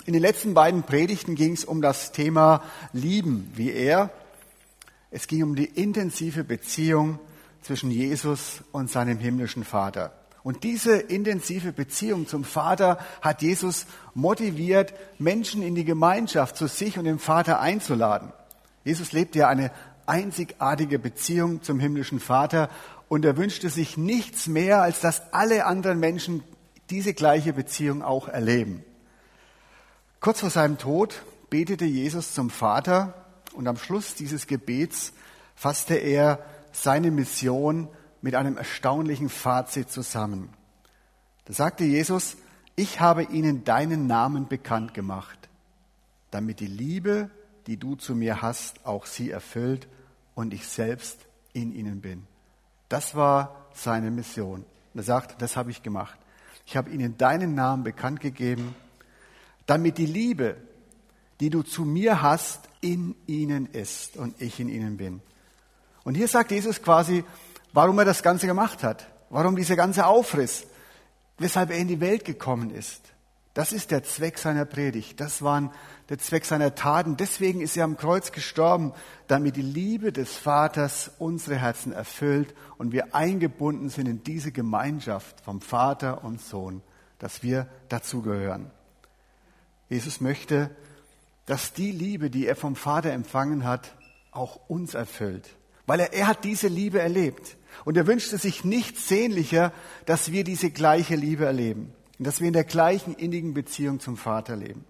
In den letzten beiden Predigten ging es um das Thema Lieben wie er. Es ging um die intensive Beziehung zwischen Jesus und seinem himmlischen Vater. Und diese intensive Beziehung zum Vater hat Jesus motiviert, Menschen in die Gemeinschaft zu sich und dem Vater einzuladen. Jesus lebte ja eine einzigartige Beziehung zum himmlischen Vater und er wünschte sich nichts mehr, als dass alle anderen Menschen diese gleiche Beziehung auch erleben. Kurz vor seinem Tod betete Jesus zum Vater und am Schluss dieses Gebets fasste er seine Mission mit einem erstaunlichen Fazit zusammen. Da sagte Jesus, ich habe ihnen deinen Namen bekannt gemacht, damit die Liebe, die du zu mir hast, auch sie erfüllt und ich selbst in ihnen bin. Das war seine Mission. Und er sagt, das habe ich gemacht. Ich habe ihnen deinen Namen bekannt gegeben, damit die Liebe, die du zu mir hast, in ihnen ist und ich in ihnen bin. Und hier sagt Jesus quasi, warum er das Ganze gemacht hat, warum dieser ganze Aufriss, weshalb er in die Welt gekommen ist. Das ist der Zweck seiner Predigt, das war der Zweck seiner Taten. Deswegen ist er am Kreuz gestorben, damit die Liebe des Vaters unsere Herzen erfüllt und wir eingebunden sind in diese Gemeinschaft vom Vater und Sohn, dass wir dazugehören. Jesus möchte, dass die Liebe, die er vom Vater empfangen hat, auch uns erfüllt. Weil er hat diese Liebe erlebt. Und er wünschte sich nichts sehnlicher, dass wir diese gleiche Liebe erleben. Und dass wir in der gleichen innigen Beziehung zum Vater leben.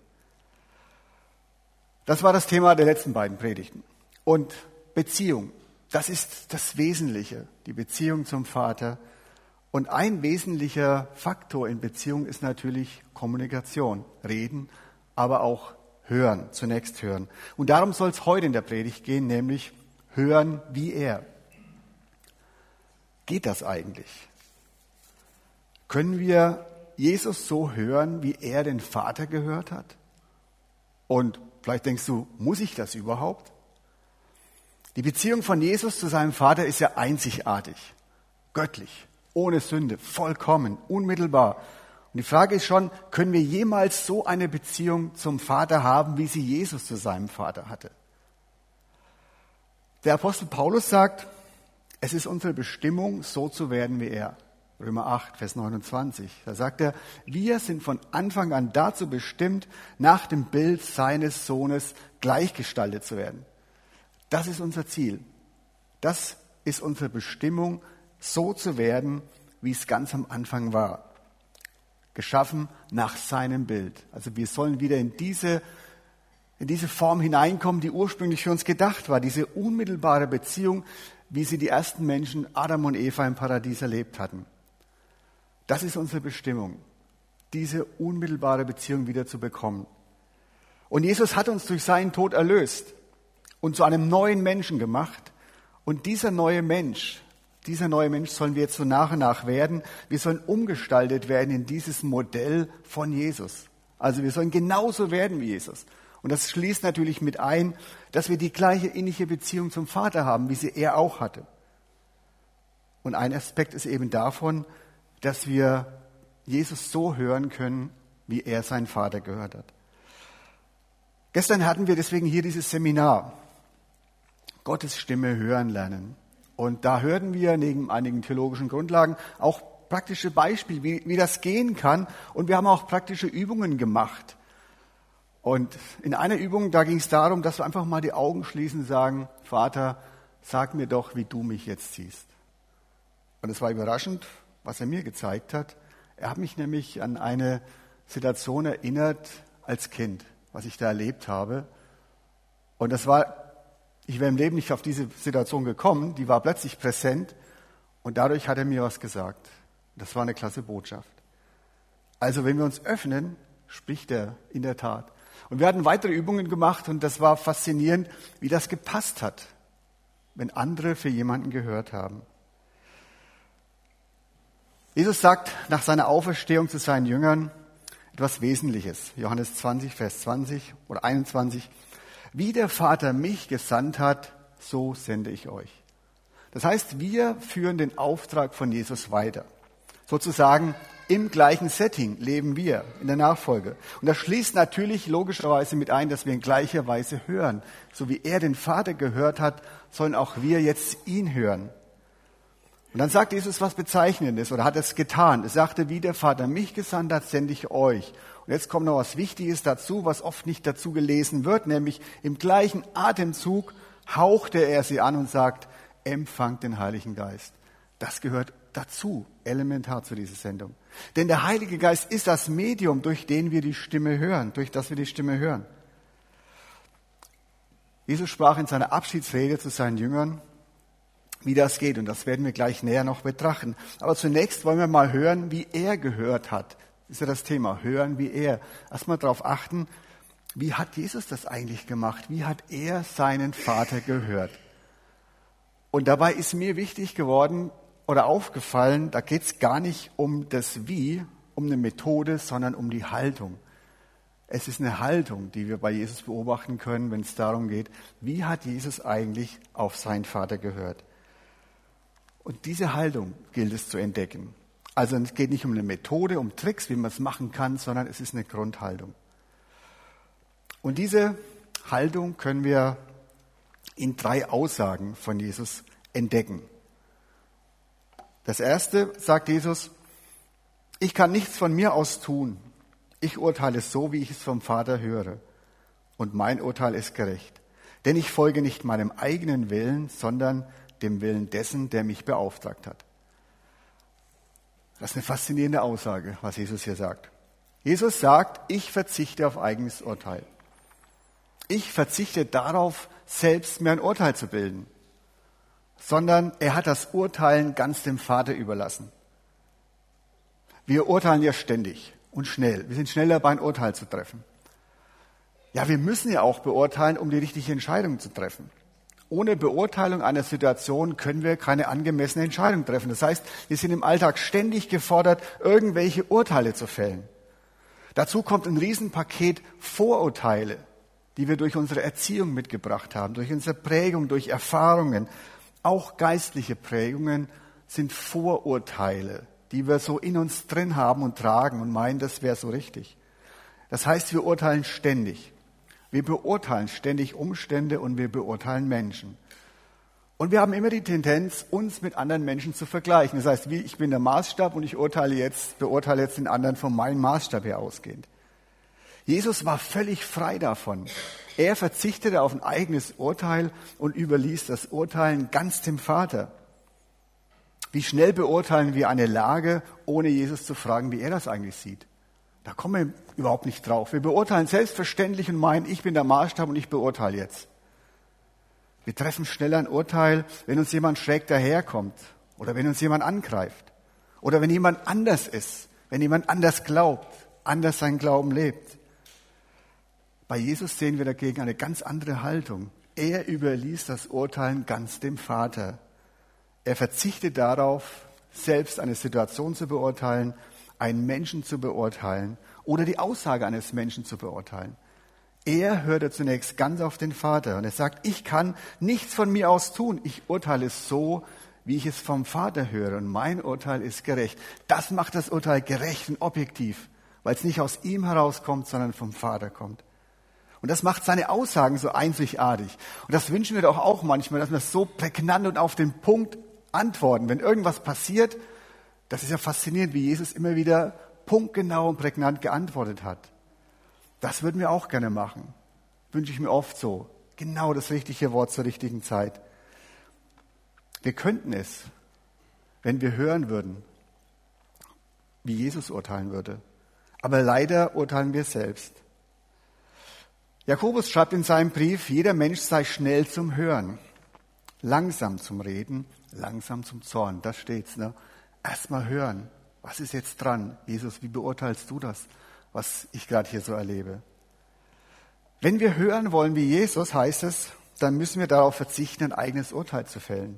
Das war das Thema der letzten beiden Predigten. Und Beziehung, das ist das Wesentliche, die Beziehung zum Vater. Und ein wesentlicher Faktor in Beziehung ist natürlich Kommunikation, Reden, aber auch Hören, zunächst hören. Und darum soll es heute in der Predigt gehen, nämlich hören wie er. Geht das eigentlich? Können wir Jesus so hören, wie er den Vater gehört hat? Und vielleicht denkst du, muss ich das überhaupt? Die Beziehung von Jesus zu seinem Vater ist ja einzigartig, göttlich, ohne Sünde, vollkommen, unmittelbar. Und die Frage ist schon, können wir jemals so eine Beziehung zum Vater haben, wie sie Jesus zu seinem Vater hatte? Der Apostel Paulus sagt, es ist unsere Bestimmung, so zu werden wie er. Römer 8, Vers 29. Da sagt er, wir sind von Anfang an dazu bestimmt, nach dem Bild seines Sohnes gleichgestaltet zu werden. Das ist unser Ziel. Das ist unsere Bestimmung, so zu werden, wie es ganz am Anfang war. Geschaffen nach seinem Bild. Also wir sollen wieder in diese Form hineinkommen, die ursprünglich für uns gedacht war. Diese unmittelbare Beziehung, wie sie die ersten Menschen, Adam und Eva im Paradies erlebt hatten. Das ist unsere Bestimmung, diese unmittelbare Beziehung wieder zu bekommen. Und Jesus hat uns durch seinen Tod erlöst und zu einem neuen Menschen gemacht. Und dieser neue Mensch sollen wir jetzt so nach und nach werden. Wir sollen umgestaltet werden in dieses Modell von Jesus. Also wir sollen genauso werden wie Jesus. Und das schließt natürlich mit ein, dass wir die gleiche innige Beziehung zum Vater haben, wie sie er auch hatte. Und ein Aspekt ist eben davon, dass wir Jesus so hören können, wie er seinen Vater gehört hat. Gestern hatten wir deswegen hier dieses Seminar, Gottes Stimme hören lernen. Und da hörten wir neben einigen theologischen Grundlagen auch praktische Beispiele, wie das gehen kann. Und wir haben auch praktische Übungen gemacht. Und in einer Übung, da ging es darum, dass wir einfach mal die Augen schließen und sagen, Vater, sag mir doch, wie du mich jetzt siehst. Und es war überraschend, was er mir gezeigt hat. Er hat mich nämlich an eine Situation erinnert als Kind, was ich da erlebt habe. Und ich wäre im Leben nicht auf diese Situation gekommen, die war plötzlich präsent und dadurch hat er mir was gesagt. Das war eine klasse Botschaft. Also wenn wir uns öffnen, spricht er in der Tat. Und wir hatten weitere Übungen gemacht und das war faszinierend, wie das gepasst hat, wenn andere für jemanden gehört haben. Jesus sagt nach seiner Auferstehung zu seinen Jüngern etwas Wesentliches. Johannes 20, Vers 20 oder 21. Wie der Vater mich gesandt hat, so sende ich euch. Das heißt, wir führen den Auftrag von Jesus weiter. Sozusagen, im gleichen Setting leben wir in der Nachfolge. Und das schließt natürlich logischerweise mit ein, dass wir in gleicher Weise hören. So wie er den Vater gehört hat, sollen auch wir jetzt ihn hören. Und dann sagt Jesus was Bezeichnendes oder hat es getan. Er sagte, wie der Vater mich gesandt hat, sende ich euch. Und jetzt kommt noch was Wichtiges dazu, was oft nicht dazu gelesen wird, nämlich im gleichen Atemzug hauchte er sie an und sagt, empfangt den Heiligen Geist. Das gehört dazu, elementar zu dieser Sendung. Denn der Heilige Geist ist das Medium, durch das wir die Stimme hören. Jesus sprach in seiner Abschiedsrede zu seinen Jüngern, wie das geht. Und das werden wir gleich näher noch betrachten. Aber zunächst wollen wir mal hören, wie er gehört hat. Das ist ja das Thema, hören wie er. Erstmal darauf achten, wie hat Jesus das eigentlich gemacht? Wie hat er seinen Vater gehört? Und dabei ist mir wichtig geworden oder aufgefallen, da geht es gar nicht um das Wie, um eine Methode, sondern um die Haltung. Es ist eine Haltung, die wir bei Jesus beobachten können, wenn es darum geht, wie hat Jesus eigentlich auf seinen Vater gehört? Und diese Haltung gilt es zu entdecken. Also es geht nicht um eine Methode, um Tricks, wie man es machen kann, sondern es ist eine Grundhaltung. Und diese Haltung können wir in 3 Aussagen von Jesus entdecken. Das erste sagt Jesus, ich kann nichts von mir aus tun. Ich urteile so, wie ich es vom Vater höre. Und mein Urteil ist gerecht. Denn ich folge nicht meinem eigenen Willen, sondern dem Willen dessen, der mich beauftragt hat. Das ist eine faszinierende Aussage, was Jesus hier sagt. Jesus sagt, ich verzichte auf eigenes Urteil. Ich verzichte darauf, selbst mir ein Urteil zu bilden. Sondern er hat das Urteilen ganz dem Vater überlassen. Wir urteilen ja ständig und schnell. Wir sind schnell dabei, ein Urteil zu treffen. Ja, wir müssen ja auch beurteilen, um die richtige Entscheidung zu treffen. Ohne Beurteilung einer Situation können wir keine angemessene Entscheidung treffen. Das heißt, wir sind im Alltag ständig gefordert, irgendwelche Urteile zu fällen. Dazu kommt ein Riesenpaket Vorurteile, die wir durch unsere Erziehung mitgebracht haben, durch unsere Prägung, durch Erfahrungen. Auch geistliche Prägungen sind Vorurteile, die wir so in uns drin haben und tragen und meinen, das wäre so richtig. Das heißt, wir urteilen ständig. Wir beurteilen ständig Umstände und wir beurteilen Menschen. Und wir haben immer die Tendenz, uns mit anderen Menschen zu vergleichen. Das heißt, ich bin der Maßstab und ich beurteile jetzt den anderen von meinem Maßstab her ausgehend. Jesus war völlig frei davon. Er verzichtete auf ein eigenes Urteil und überließ das Urteilen ganz dem Vater. Wie schnell beurteilen wir eine Lage, ohne Jesus zu fragen, wie er das eigentlich sieht? Da kommen wir überhaupt nicht drauf. Wir beurteilen selbstverständlich und meinen, ich bin der Maßstab und ich beurteile jetzt. Wir treffen schneller ein Urteil, wenn uns jemand schräg daherkommt oder wenn uns jemand angreift oder wenn jemand anders ist, wenn jemand anders glaubt, anders seinen Glauben lebt. Bei Jesus sehen wir dagegen eine ganz andere Haltung. Er überließ das Urteilen ganz dem Vater. Er verzichtet darauf, selbst eine Situation zu beurteilen, einen Menschen zu beurteilen oder die Aussage eines Menschen zu beurteilen. Er hörte zunächst ganz auf den Vater und er sagt, ich kann nichts von mir aus tun. Ich urteile so, wie ich es vom Vater höre und mein Urteil ist gerecht. Das macht das Urteil gerecht und objektiv, weil es nicht aus ihm herauskommt, sondern vom Vater kommt. Und das macht seine Aussagen so einzigartig. Und das wünschen wir doch auch manchmal, dass wir so prägnant und auf den Punkt antworten. Wenn irgendwas passiert, das ist ja faszinierend, wie Jesus immer wieder punktgenau und prägnant geantwortet hat. Das würden wir auch gerne machen. Wünsche ich mir oft so. Genau das richtige Wort zur richtigen Zeit. Wir könnten es, wenn wir hören würden, wie Jesus urteilen würde. Aber leider urteilen wir selbst. Jakobus schreibt in seinem Brief, jeder Mensch sei schnell zum Hören, langsam zum Reden, langsam zum Zorn. Da steht's, ne? Erstmal hören. Was ist jetzt dran? Jesus, wie beurteilst du das, was ich gerade hier so erlebe? Wenn wir hören wollen wie Jesus, heißt es, dann müssen wir darauf verzichten, ein eigenes Urteil zu fällen.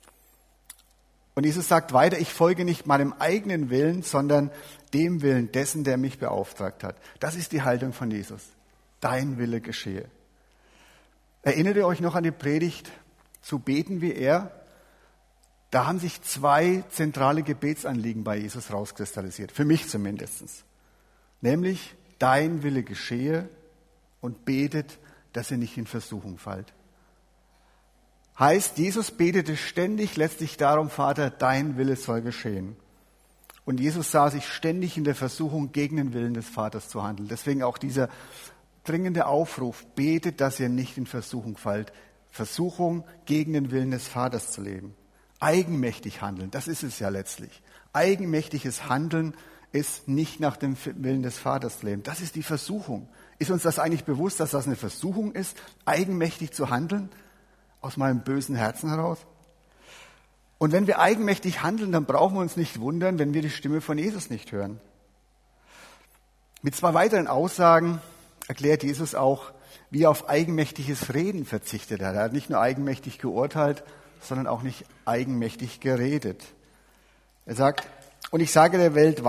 Und Jesus sagt weiter, ich folge nicht meinem eigenen Willen, sondern dem Willen dessen, der mich beauftragt hat. Das ist die Haltung von Jesus. Dein Wille geschehe. Erinnert ihr euch noch an die Predigt, zu beten wie er? Da haben sich 2 zentrale Gebetsanliegen bei Jesus rauskristallisiert, für mich zumindest. Nämlich, dein Wille geschehe und betet, dass ihr nicht in Versuchung fallt. Heißt, Jesus betete ständig letztlich darum, Vater, dein Wille soll geschehen. Und Jesus sah sich ständig in der Versuchung, gegen den Willen des Vaters zu handeln. Deswegen auch dieser dringende Aufruf, betet, dass ihr nicht in Versuchung fallt. Versuchung, gegen den Willen des Vaters zu leben. Eigenmächtig handeln, das ist es ja letztlich. Eigenmächtiges Handeln ist nicht nach dem Willen des Vaters zu leben. Das ist die Versuchung. Ist uns das eigentlich bewusst, dass das eine Versuchung ist, eigenmächtig zu handeln, aus meinem bösen Herzen heraus? Und wenn wir eigenmächtig handeln, dann brauchen wir uns nicht wundern, wenn wir die Stimme von Jesus nicht hören. Mit 2 weiteren Aussagen erklärt Jesus auch, wie er auf eigenmächtiges Reden verzichtet hat. Er hat nicht nur eigenmächtig geurteilt, sondern auch nicht eigenmächtig geredet. Er sagt, und ich sage der Welt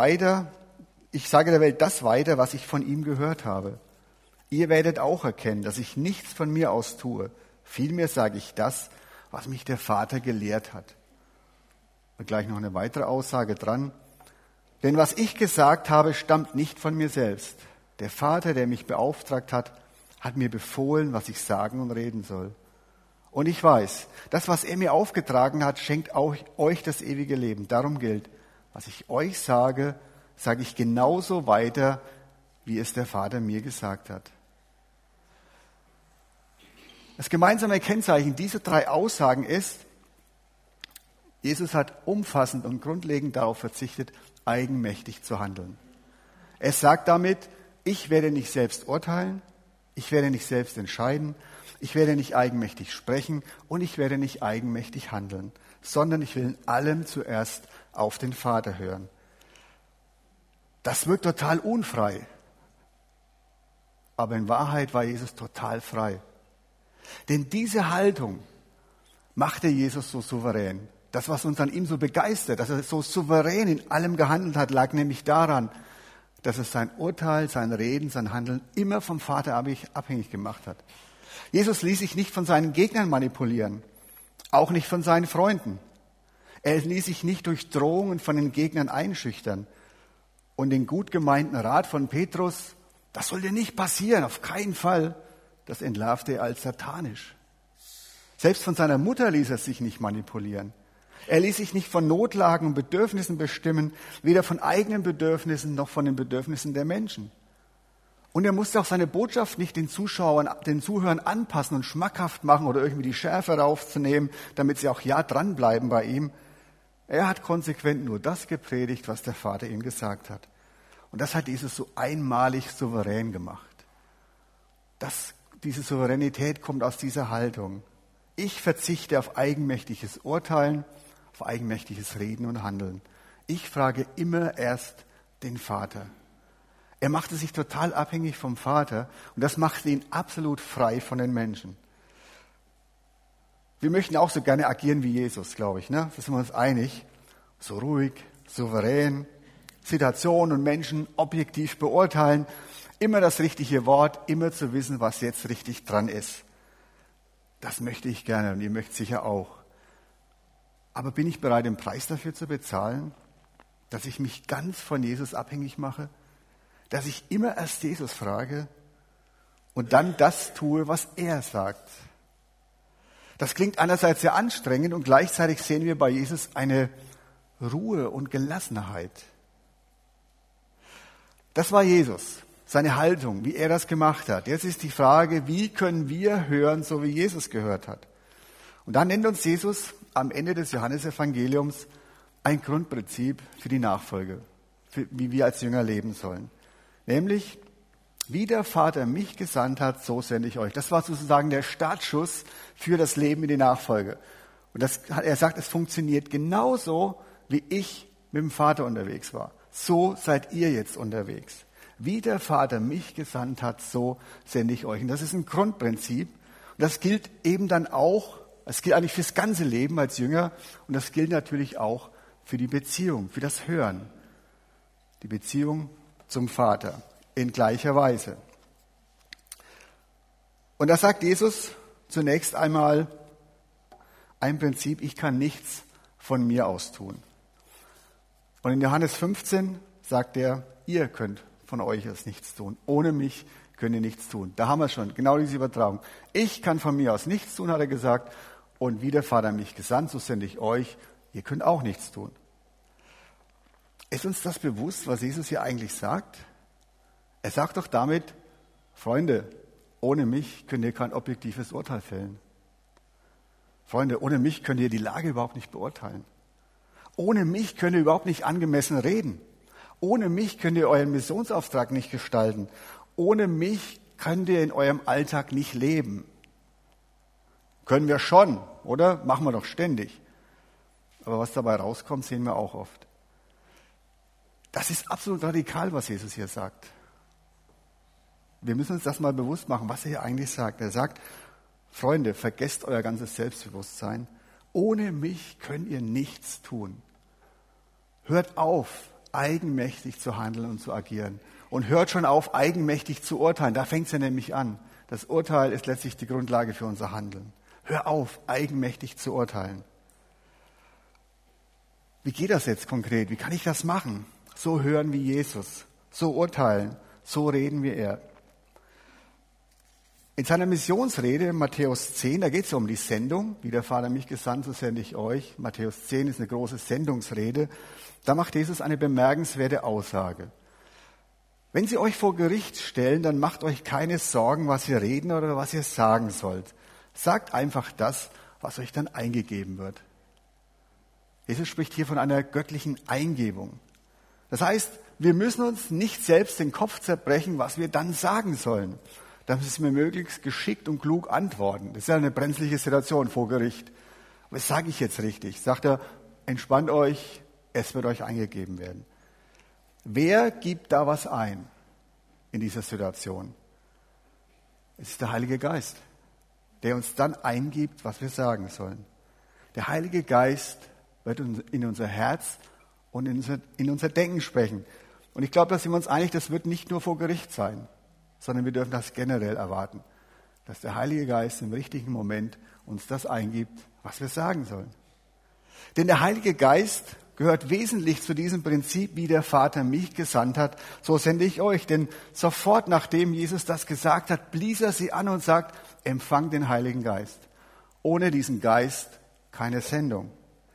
das weiter, was ich von ihm gehört habe. Ihr werdet auch erkennen, dass ich nichts von mir aus tue. Vielmehr sage ich das, was mich der Vater gelehrt hat. Und gleich noch eine weitere Aussage dran. Denn was ich gesagt habe, stammt nicht von mir selbst. Der Vater, der mich beauftragt hat, hat mir befohlen, was ich sagen und reden soll. Und ich weiß, das, was er mir aufgetragen hat, schenkt auch euch das ewige Leben. Darum gilt, was ich euch sage, sage ich genauso weiter, wie es der Vater mir gesagt hat. Das gemeinsame Kennzeichen dieser 3 Aussagen ist, Jesus hat umfassend und grundlegend darauf verzichtet, eigenmächtig zu handeln. Er sagt damit, ich werde nicht selbst urteilen, ich werde nicht selbst entscheiden, ich werde nicht eigenmächtig sprechen und ich werde nicht eigenmächtig handeln, sondern ich will in allem zuerst auf den Vater hören. Das wirkt total unfrei, aber in Wahrheit war Jesus total frei. Denn diese Haltung machte Jesus so souverän. Das, was uns an ihm so begeistert, dass er so souverän in allem gehandelt hat, lag nämlich daran, dass er sein Urteil, sein Reden, sein Handeln immer vom Vater abhängig gemacht hat. Jesus ließ sich nicht von seinen Gegnern manipulieren, auch nicht von seinen Freunden. Er ließ sich nicht durch Drohungen von den Gegnern einschüchtern. Und den gut gemeinten Rat von Petrus, das soll dir nicht passieren, auf keinen Fall, das entlarvte er als satanisch. Selbst von seiner Mutter ließ er sich nicht manipulieren. Er ließ sich nicht von Notlagen und Bedürfnissen bestimmen, weder von eigenen Bedürfnissen noch von den Bedürfnissen der Menschen. Und er musste auch seine Botschaft nicht den Zuhörern anpassen und schmackhaft machen oder irgendwie die Schärfe raufzunehmen, damit sie auch ja dranbleiben bei ihm. Er hat konsequent nur das gepredigt, was der Vater ihm gesagt hat. Und das hat Jesus so einmalig souverän gemacht. Diese Souveränität kommt aus dieser Haltung. Ich verzichte auf eigenmächtiges Urteilen, auf eigenmächtiges Reden und Handeln. Ich frage immer erst den Vater. Er machte sich total abhängig vom Vater und das machte ihn absolut frei von den Menschen. Wir möchten auch so gerne agieren wie Jesus, glaube ich. Ne? Da sind wir uns einig. So ruhig, souverän, Situationen und Menschen objektiv beurteilen. Immer das richtige Wort, immer zu wissen, was jetzt richtig dran ist. Das möchte ich gerne und ihr möchtet sicher auch. Aber bin ich bereit, den Preis dafür zu bezahlen, dass ich mich ganz von Jesus abhängig mache? Dass ich immer erst Jesus frage und dann das tue, was er sagt? Das klingt einerseits sehr anstrengend und gleichzeitig sehen wir bei Jesus eine Ruhe und Gelassenheit. Das war Jesus, seine Haltung, wie er das gemacht hat. Jetzt ist die Frage, wie können wir hören, so wie Jesus gehört hat? Und dann nennt uns Jesus am Ende des Johannesevangeliums ein Grundprinzip für die Nachfolge, wie wir als Jünger leben sollen. Nämlich, wie der Vater mich gesandt hat, so sende ich euch. Das war sozusagen der Startschuss für das Leben in die Nachfolge. Und er sagt, es funktioniert genauso, wie ich mit dem Vater unterwegs war. So seid ihr jetzt unterwegs. Wie der Vater mich gesandt hat, so sende ich euch. Und das ist ein Grundprinzip. Und das gilt eben dann auch, es gilt eigentlich fürs ganze Leben als Jünger. Und das gilt natürlich auch für die Beziehung, für das Hören. Die Beziehung zum Vater in gleicher Weise. Und da sagt Jesus zunächst einmal ein Prinzip, ich kann nichts von mir aus tun. Und in Johannes 15 sagt er, ihr könnt von euch aus nichts tun. Ohne mich könnt ihr nichts tun. Da haben wir schon, genau diese Übertragung. Ich kann von mir aus nichts tun, hat er gesagt. Und wie der Vater mich gesandt, so sende ich euch. Ihr könnt auch nichts tun. Ist uns das bewusst, was Jesus hier eigentlich sagt? Er sagt doch damit, Freunde, ohne mich könnt ihr kein objektives Urteil fällen. Freunde, ohne mich könnt ihr die Lage überhaupt nicht beurteilen. Ohne mich könnt ihr überhaupt nicht angemessen reden. Ohne mich könnt ihr euren Missionsauftrag nicht gestalten. Ohne mich könnt ihr in eurem Alltag nicht leben. Können wir schon, oder? Machen wir doch ständig. Aber was dabei rauskommt, sehen wir auch oft. Das ist absolut radikal, was Jesus hier sagt. Wir müssen uns das mal bewusst machen, was er hier eigentlich sagt. Er sagt, Freunde, vergesst euer ganzes Selbstbewusstsein. Ohne mich könnt ihr nichts tun. Hört auf, eigenmächtig zu handeln und zu agieren. Und hört schon auf, eigenmächtig zu urteilen. Da fängt es ja nämlich an. Das Urteil ist letztlich die Grundlage für unser Handeln. Hör auf, eigenmächtig zu urteilen. Wie geht das jetzt konkret? Wie kann ich das machen? So hören wie Jesus, so urteilen, so reden wie er. In seiner Missionsrede, Matthäus 10, da geht es um die Sendung. Wie der Vater mich gesandt, so sende ich euch. Matthäus 10 ist eine große Sendungsrede. Da macht Jesus eine bemerkenswerte Aussage. Wenn sie euch vor Gericht stellen, dann macht euch keine Sorgen, was ihr reden oder was ihr sagen sollt. Sagt einfach das, was euch dann eingegeben wird. Jesus spricht hier von einer göttlichen Eingebung. Das heißt, wir müssen uns nicht selbst den Kopf zerbrechen, was wir dann sagen sollen. Da müssen wir möglichst geschickt und klug antworten. Das ist ja eine brenzliche Situation vor Gericht. Was sage ich jetzt richtig? Sagt er, entspannt euch, es wird euch eingegeben werden. Wer gibt da was ein in dieser Situation? Es ist der Heilige Geist, der uns dann eingibt, was wir sagen sollen. Der Heilige Geist wird in unser Herz und in unser Denken sprechen. Und ich glaube, da sind wir uns einig, das wird nicht nur vor Gericht sein, sondern wir dürfen das generell erwarten, dass der Heilige Geist im richtigen Moment uns das eingibt, was wir sagen sollen. Denn der Heilige Geist gehört wesentlich zu diesem Prinzip, wie der Vater mich gesandt hat, so sende ich euch. Denn sofort nachdem Jesus das gesagt hat, blies er sie an und sagt, empfangt den Heiligen Geist. Ohne diesen Geist keine Sendung.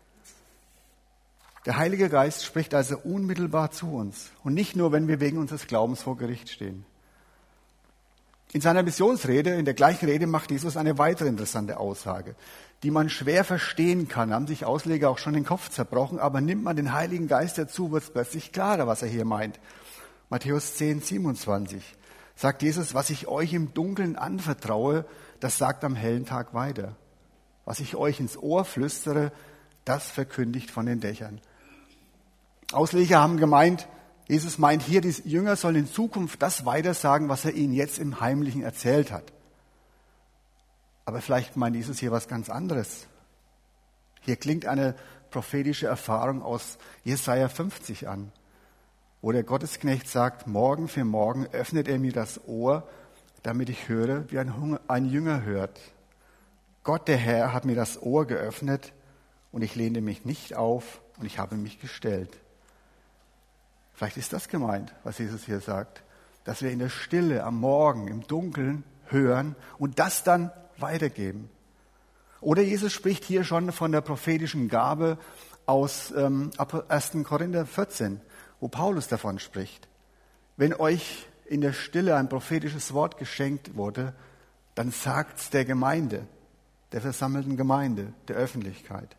Der Heilige Geist spricht also unmittelbar zu uns und nicht nur, wenn wir wegen unseres Glaubens vor Gericht stehen. In seiner Missionsrede, in der gleichen Rede, macht Jesus eine weitere interessante Aussage, die man schwer verstehen kann. Haben sich Ausleger auch schon den Kopf zerbrochen, aber nimmt man den Heiligen Geist dazu, wird es plötzlich klarer, was er hier meint. Matthäus 10, 27 sagt Jesus, was ich euch im Dunkeln anvertraue, das sagt am hellen Tag weiter. Was ich euch ins Ohr flüstere, das verkündigt von den Dächern. Ausleger haben gemeint, Jesus meint hier, die Jünger sollen in Zukunft das weitersagen, was er ihnen jetzt im Heimlichen erzählt hat. Aber vielleicht meint Jesus hier was ganz anderes. Hier klingt eine prophetische Erfahrung aus Jesaja 50 an, wo der Gottesknecht sagt, Morgen für morgen öffnet er mir das Ohr, damit ich höre, wie ein Jünger hört. Gott, der Herr, hat mir das Ohr geöffnet und ich lehnte mich nicht auf und ich habe mich gestellt. Vielleicht ist das gemeint, was Jesus hier sagt, dass wir in der Stille am Morgen, im Dunkeln hören und das dann weitergeben. Oder Jesus spricht hier schon von der prophetischen Gabe aus 1. Korinther 14, wo Paulus davon spricht. Wenn euch in der Stille ein prophetisches Wort geschenkt wurde, dann sagt's der Gemeinde, der versammelten Gemeinde, der Öffentlichkeit.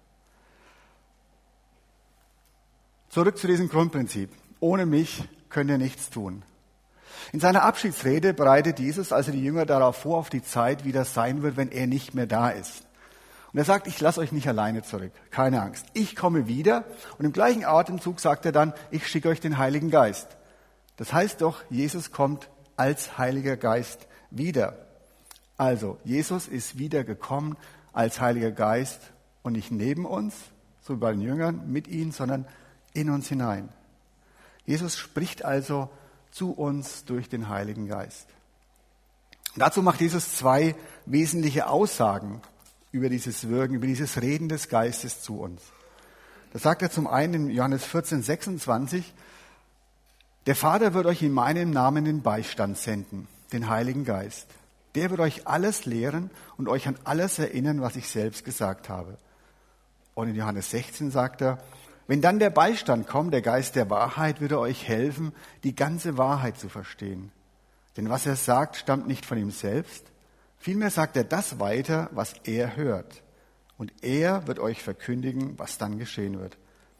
Zurück zu diesem Grundprinzip. Ohne mich könnt ihr nichts tun. In seiner Abschiedsrede bereitet Jesus also die Jünger darauf vor, auf die Zeit, wie das sein wird, wenn er nicht mehr da ist. Und er sagt, ich lasse euch nicht alleine zurück. Keine Angst. Ich komme wieder. Und im gleichen Atemzug sagt er dann, ich schicke euch den Heiligen Geist. Das heißt doch, Jesus kommt als Heiliger Geist wieder. Also, Jesus ist wiedergekommen als Heiliger Geist und nicht neben uns, so wie bei den Jüngern, mit ihnen, sondern in uns hinein. Jesus spricht also zu uns durch den Heiligen Geist. Und dazu macht Jesus zwei wesentliche Aussagen über dieses Wirken, über dieses Reden des Geistes zu uns. Da sagt er zum einen in Johannes 14, 26, der Vater wird euch in meinem Namen den Beistand senden, den Heiligen Geist. Der wird euch alles lehren und euch an alles erinnern, was ich selbst gesagt habe. Und in Johannes 16 sagt er, wenn dann der Beistand kommt, der Geist der Wahrheit, wird er euch helfen, die ganze Wahrheit zu verstehen. Denn was er sagt, stammt nicht von ihm selbst. Vielmehr sagt er das weiter, was er hört. Und er wird euch verkündigen, was dann geschehen wird.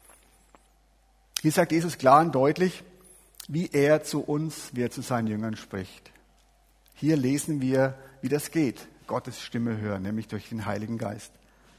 Hier sagt Jesus klar und deutlich, wie er zu uns, wie er zu seinen Jüngern spricht. Hier lesen wir, wie das geht, Gottes Stimme hören, nämlich durch den Heiligen Geist.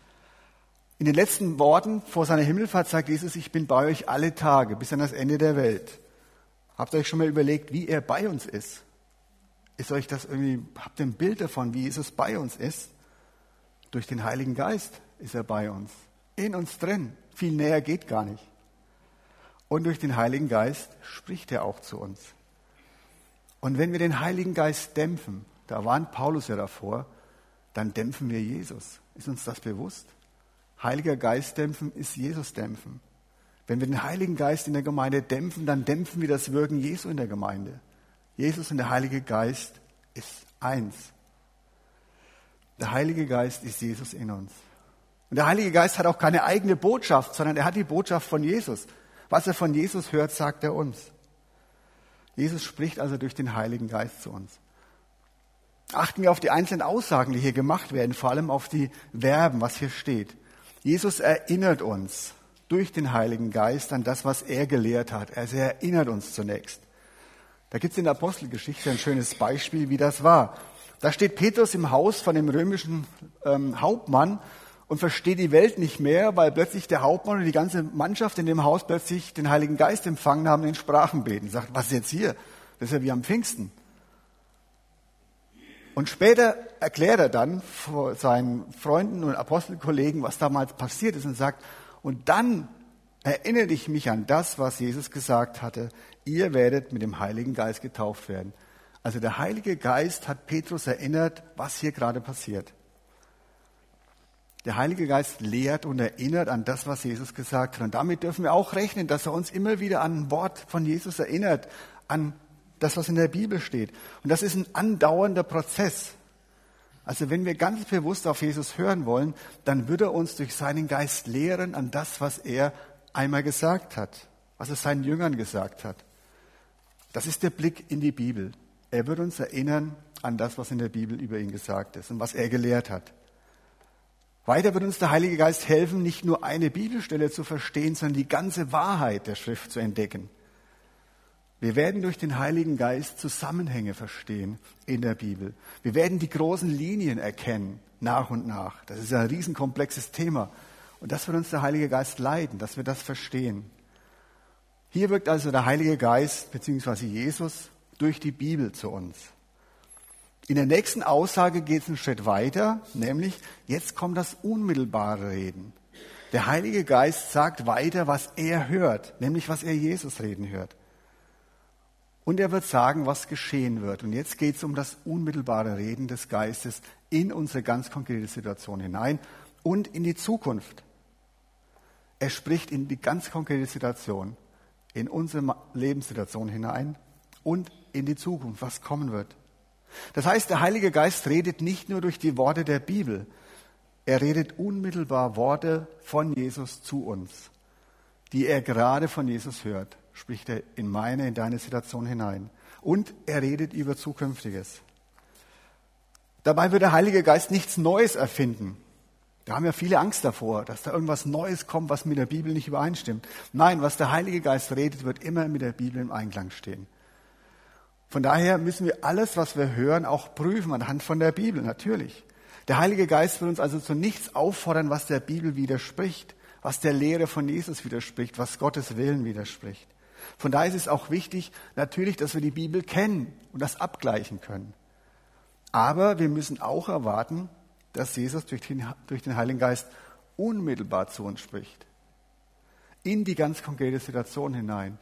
In den letzten Worten vor seiner Himmelfahrt sagt Jesus, ich bin bei euch alle Tage bis an das Ende der Welt. Habt ihr euch schon mal überlegt, wie er bei uns ist? Ist euch das irgendwie, habt ihr ein Bild davon, wie Jesus bei uns ist? Durch den Heiligen Geist ist er bei uns. In uns drin. Viel näher geht gar nicht. Und durch den Heiligen Geist spricht er auch zu uns. Und wenn wir den Heiligen Geist dämpfen, da warnt Paulus ja davor, dann dämpfen wir Jesus. Ist uns das bewusst? Heiliger Geist dämpfen ist Jesus dämpfen. Wenn wir den Heiligen Geist in der Gemeinde dämpfen, dann dämpfen wir das Wirken Jesu in der Gemeinde. Jesus und der Heilige Geist ist eins. Der Heilige Geist ist Jesus in uns. Und der Heilige Geist hat auch keine eigene Botschaft, sondern er hat die Botschaft von Jesus. Was er von Jesus hört, sagt er uns. Jesus spricht also durch den Heiligen Geist zu uns. Achten wir auf die einzelnen Aussagen, die hier gemacht werden, vor allem auf die Verben, was hier steht. Jesus erinnert uns durch den Heiligen Geist an das, was er gelehrt hat. Also er erinnert uns zunächst. Da gibt es in der Apostelgeschichte ein schönes Beispiel, wie das war. Da steht Petrus im Haus von dem römischen Hauptmann und versteht die Welt nicht mehr, weil plötzlich der Hauptmann und die ganze Mannschaft in dem Haus plötzlich den Heiligen Geist empfangen haben und in Sprachen beten. Sagt, was ist jetzt hier? Das ist ja wie am Pfingsten. Und später erklärt er dann vor seinen Freunden und Apostelkollegen, was damals passiert ist und sagt, und dann erinnere ich mich an das, was Jesus gesagt hatte, ihr werdet mit dem Heiligen Geist getauft werden. Also der Heilige Geist hat Petrus erinnert, was hier gerade passiert. Der Heilige Geist lehrt und erinnert an das, was Jesus gesagt hat. Und damit dürfen wir auch rechnen, dass er uns immer wieder an ein Wort von Jesus erinnert, an das, was in der Bibel steht. Und das ist ein andauernder Prozess. Also wenn wir ganz bewusst auf Jesus hören wollen, dann wird er uns durch seinen Geist lehren an das, was er einmal gesagt hat, was er seinen Jüngern gesagt hat. Das ist der Blick in die Bibel. Er wird uns erinnern an das, was in der Bibel über ihn gesagt ist und was er gelehrt hat. Weiter wird uns der Heilige Geist helfen, nicht nur eine Bibelstelle zu verstehen, sondern die ganze Wahrheit der Schrift zu entdecken. Wir werden durch den Heiligen Geist Zusammenhänge verstehen in der Bibel. Wir werden die großen Linien erkennen, nach und nach. Das ist ein riesenkomplexes Thema. Und das wird uns der Heilige Geist leiten, dass wir das verstehen. Hier wirkt also der Heilige Geist bzw. Jesus durch die Bibel zu uns. In der nächsten Aussage geht es einen Schritt weiter, nämlich jetzt kommt das unmittelbare Reden. Der Heilige Geist sagt weiter, was er hört, nämlich was er Jesus reden hört. Und er wird sagen, was geschehen wird. Und jetzt geht es um das unmittelbare Reden des Geistes in unsere ganz konkrete Situation hinein und in die Zukunft. Er spricht in die ganz konkrete Situation, in unsere Lebenssituation hinein und in die Zukunft, was kommen wird. Das heißt, der Heilige Geist redet nicht nur durch die Worte der Bibel, er redet unmittelbar Worte von Jesus zu uns, die er gerade von Jesus hört. Spricht er in meine, in deine Situation hinein. Und er redet über Zukünftiges. Dabei wird der Heilige Geist nichts Neues erfinden. Da haben ja viele Angst davor, dass da irgendwas Neues kommt, was mit der Bibel nicht übereinstimmt. Nein, was der Heilige Geist redet, wird immer mit der Bibel im Einklang stehen. Von daher müssen wir alles, was wir hören, auch prüfen anhand von der Bibel, natürlich. Der Heilige Geist will uns also zu nichts auffordern, was der Bibel widerspricht, was der Lehre von Jesus widerspricht, was Gottes Willen widerspricht. Von daher ist es auch wichtig, natürlich, dass wir die Bibel kennen und das abgleichen können. Aber wir müssen auch erwarten, dass Jesus durch den Heiligen Geist unmittelbar zu uns spricht. In die ganz konkrete Situation hinein.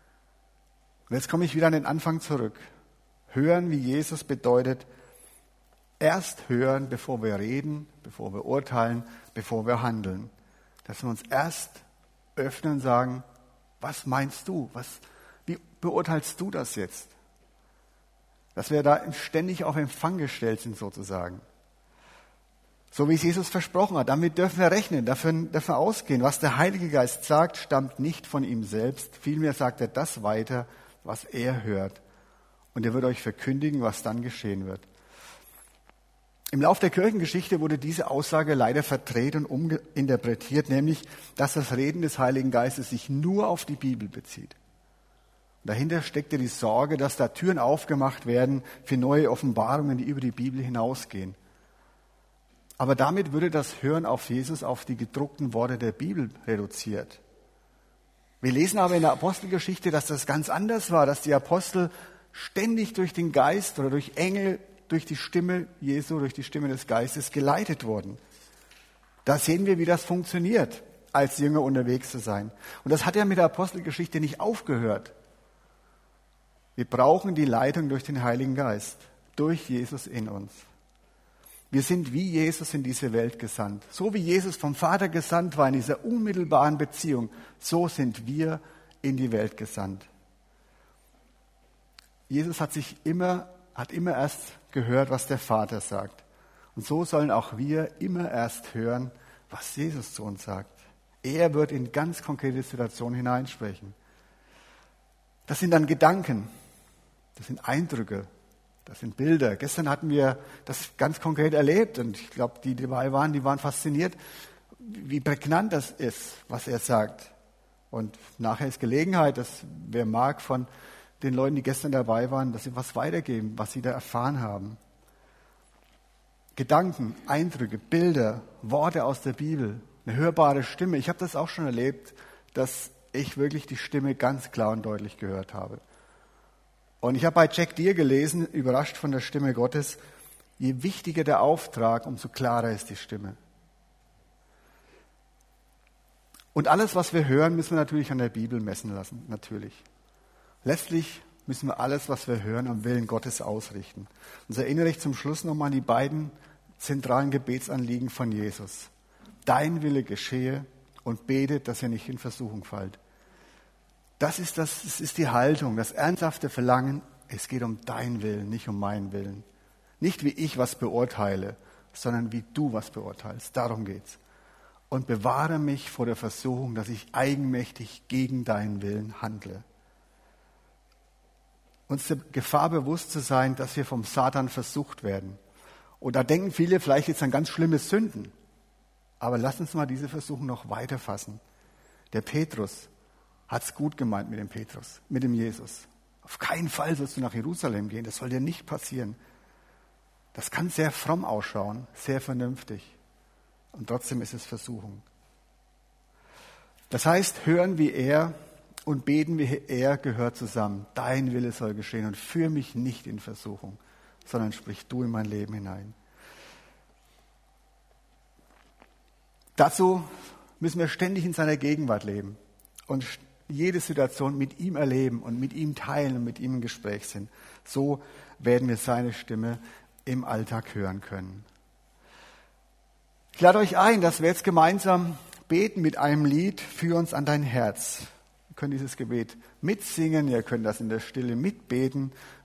Und jetzt komme ich wieder an den Anfang zurück. Hören wie Jesus bedeutet, erst hören, bevor wir reden, bevor wir urteilen, bevor wir handeln. Dass wir uns erst öffnen und sagen, was meinst du? Wie beurteilst du das jetzt? Dass wir da ständig auf Empfang gestellt sind sozusagen. So wie es Jesus versprochen hat. Damit dürfen wir rechnen, dürfen ausgehen. Was der Heilige Geist sagt, stammt nicht von ihm selbst. Vielmehr sagt er das weiter, was er hört. Und er wird euch verkündigen, was dann geschehen wird. Im Lauf der Kirchengeschichte wurde diese Aussage leider verdreht und uminterpretiert, nämlich, dass das Reden des Heiligen Geistes sich nur auf die Bibel bezieht. Und dahinter steckte die Sorge, dass da Türen aufgemacht werden für neue Offenbarungen, die über die Bibel hinausgehen. Aber damit würde das Hören auf Jesus auf die gedruckten Worte der Bibel reduziert. Wir lesen aber in der Apostelgeschichte, dass das ganz anders war, dass die Apostel ständig durch den Geist oder durch Engel, durch die Stimme Jesu, durch die Stimme des Geistes geleitet wurden. Da sehen wir, wie das funktioniert, als Jünger unterwegs zu sein. Und das hat ja mit der Apostelgeschichte nicht aufgehört. Wir brauchen die Leitung durch den Heiligen Geist, durch Jesus in uns. Wir sind wie Jesus in diese Welt gesandt. So wie Jesus vom Vater gesandt war in dieser unmittelbaren Beziehung, so sind wir in die Welt gesandt. Jesus hat immer erst gehört, was der Vater sagt. Und so sollen auch wir immer erst hören, was Jesus zu uns sagt. Er wird in ganz konkrete Situationen hineinsprechen. Das sind dann Gedanken, das sind Eindrücke, das sind Bilder. Gestern hatten wir das ganz konkret erlebt und ich glaube, die dabei waren, die waren fasziniert, wie prägnant das ist, was er sagt. Und nachher ist Gelegenheit, dass wer mag von den Leuten, die gestern dabei waren, dass sie was weitergeben, was sie da erfahren haben. Gedanken, Eindrücke, Bilder, Worte aus der Bibel, eine hörbare Stimme. Ich habe das auch schon erlebt, dass ich wirklich die Stimme ganz klar und deutlich gehört habe. Und ich habe bei Jack Deere gelesen, überrascht von der Stimme Gottes, je wichtiger der Auftrag, umso klarer ist die Stimme. Und alles, was wir hören, müssen wir natürlich an der Bibel messen lassen, natürlich. Letztlich müssen wir alles, was wir hören, am Willen Gottes ausrichten. Und so erinnere ich zum Schluss nochmal an die beiden zentralen Gebetsanliegen von Jesus. Dein Wille geschehe und betet, dass ihr nicht in Versuchung fallt. Das ist die Haltung, das ernsthafte Verlangen. Es geht um deinen Willen, nicht um meinen Willen. Nicht wie ich was beurteile, sondern wie du was beurteilst. Darum geht's. Und bewahre mich vor der Versuchung, dass ich eigenmächtig gegen deinen Willen handle. Uns der Gefahr bewusst zu sein, dass wir vom Satan versucht werden. Und da denken viele vielleicht jetzt an ganz schlimme Sünden. Aber lass uns mal diese Versuchung noch weiter fassen. Der Petrus hat's gut gemeint mit dem Jesus. Auf keinen Fall sollst du nach Jerusalem gehen, das soll dir nicht passieren. Das kann sehr fromm ausschauen, sehr vernünftig. Und trotzdem ist es Versuchung. Das heißt, hören wie er und beten wie er gehört zusammen. Dein Wille soll geschehen und führ mich nicht in Versuchung, sondern sprich du in mein Leben hinein. Dazu müssen wir ständig in seiner Gegenwart leben und jede Situation mit ihm erleben und mit ihm teilen und mit ihm im Gespräch sind. So werden wir seine Stimme im Alltag hören können. Ich lade euch ein, dass wir jetzt gemeinsam beten mit einem Lied, Führ uns an dein Herz. Ihr könnt dieses Gebet mitsingen, ihr könnt das in der Stille mitbeten.